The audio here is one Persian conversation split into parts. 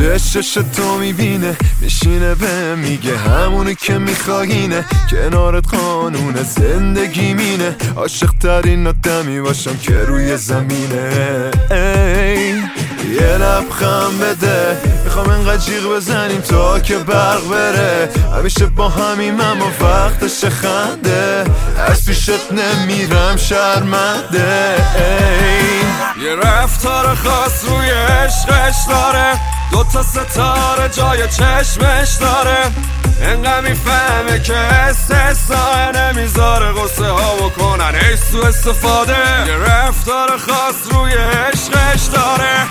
چشش تو میبینه میشینه به میگه همونی که میخواهینه، کنارت قانون زندگی مینه، عاشق ترین آدمی باشم که روی زمینه. ای یه لبخند بده، میخوام انقدر جیغ بزنیم تا که برق بره، همیشه با همیم اما وقتش خنده، از پیشت نمیرم شرمنده. یه رفتار خاص روی عشقش داره، دوتا ستاره جای چشمش داره، انقدر میفهمه که استثناء نمیذاره غصه ها بکنن ای سو استفاده. یه رفتار خاص روی عشقش داره.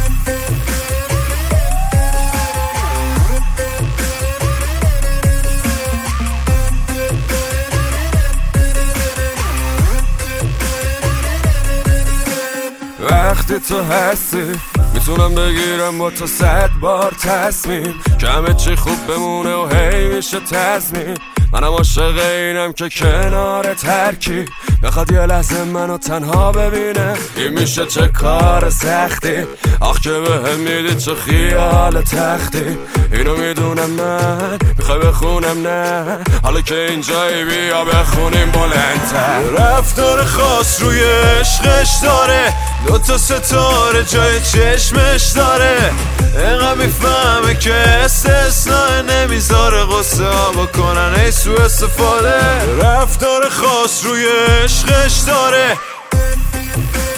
وقتی تو هستی میتونم بگیرم با تو 100 بار تصمیم که همه چی خوب بمونه و هی میشه تضمین. منم عاشق اینم که کنار ترکی بخواد یه لحظه منو تنها ببینه، این میشه چه کار سختی، آخ که بهم میدی چه خیال تختی. اینو میدونم من میخوای بخونم نه، حالا که اینجایی بیا بخونیم بلندتر. رفتار خاص روی عشقش داره، دوتا ستاره جای چشمش داره، انقدر میفهمه که استثناء نمیذاره غصه ها بکنن ای سو استفاده. رفتار خاص روی عشقش داره.